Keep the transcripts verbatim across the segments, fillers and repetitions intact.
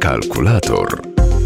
Kalkulator.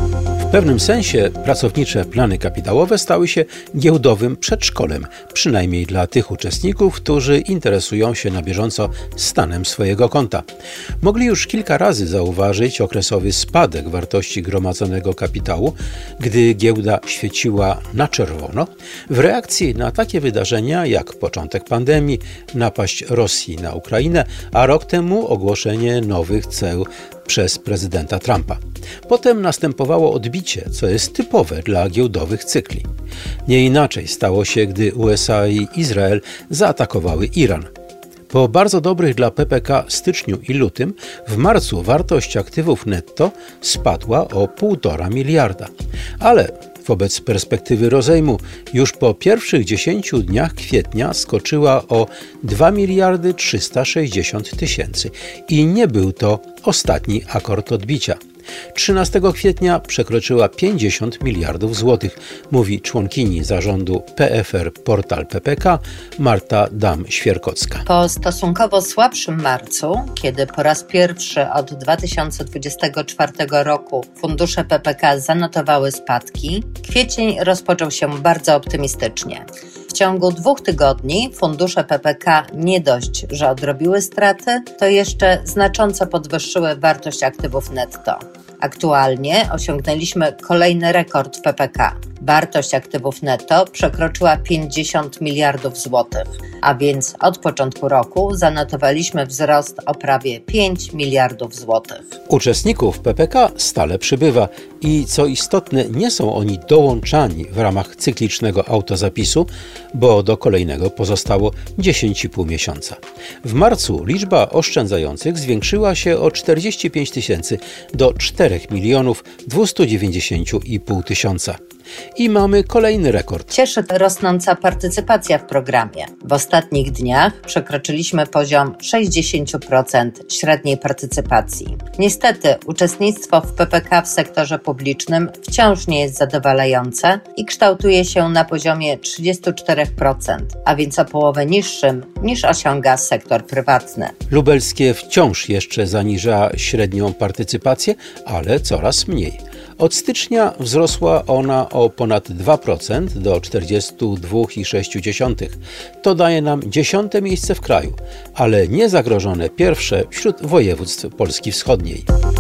W pewnym sensie pracownicze plany kapitałowe stały się giełdowym przedszkolem, przynajmniej dla tych uczestników, którzy interesują się na bieżąco stanem swojego konta. Mogli już kilka razy zauważyć okresowy spadek wartości gromadzonego kapitału, gdy giełda świeciła na czerwono, w reakcji na takie wydarzenia jak początek pandemii, napaść Rosji na Ukrainę, a rok temu ogłoszenie nowych ceł przez prezydenta Trumpa. Potem następowało odbicie, co jest typowe dla giełdowych cykli. Nie inaczej stało się, gdy U S A i Izrael zaatakowały Iran. Po bardzo dobrych dla P P K styczniu i lutym, w marcu wartość aktywów netto spadła o półtora miliarda. Ale wobec perspektywy rozejmu już po pierwszych dziesięciu dniach kwietnia skoczyła o dwa miliardy trzysta sześćdziesiąt tysięcy i nie był to ostatni akord odbicia. trzynastego kwietnia przekroczyła pięćdziesiąt miliardów złotych, mówi członkini zarządu P F R Portal P P K Marta Dam-Świerkocka. Po stosunkowo słabszym marcu, kiedy po raz pierwszy od dwa tysiące dwudziestego czwartego roku fundusze P P K zanotowały spadki, kwiecień rozpoczął się bardzo optymistycznie. W ciągu dwóch tygodni fundusze P P K nie dość, że odrobiły straty, to jeszcze znacząco podwyższyły wartość aktywów netto. Aktualnie osiągnęliśmy kolejny rekord w P P K. Wartość aktywów netto przekroczyła pięćdziesiąt miliardów złotych, a więc od początku roku zanotowaliśmy wzrost o prawie pięć miliardów złotych. Uczestników P P K stale przybywa i co istotne, nie są oni dołączani w ramach cyklicznego autozapisu, bo do kolejnego pozostało dziesięć i pół miesiąca. W marcu liczba oszczędzających zwiększyła się o czterdzieści pięć tysięcy do czterech milionów dwieście dziewięćdziesiąt i pół tysiąca. I mamy kolejny rekord. Cieszy rosnąca partycypacja w programie. W ostatnich dniach przekroczyliśmy poziom sześćdziesiąt procent średniej partycypacji. Niestety uczestnictwo w P P K w sektorze publicznym wciąż nie jest zadowalające i kształtuje się na poziomie trzydzieści cztery procent, a więc o połowę niższym niż osiąga sektor prywatny. Lubelskie wciąż jeszcze zaniża średnią partycypację, ale coraz mniej. Od stycznia wzrosła ona o ponad dwa procent do czterdzieści dwa i sześć dziesiątych. To daje nam dziesiąte miejsce w kraju, ale nie zagrożone pierwsze wśród województw Polski Wschodniej.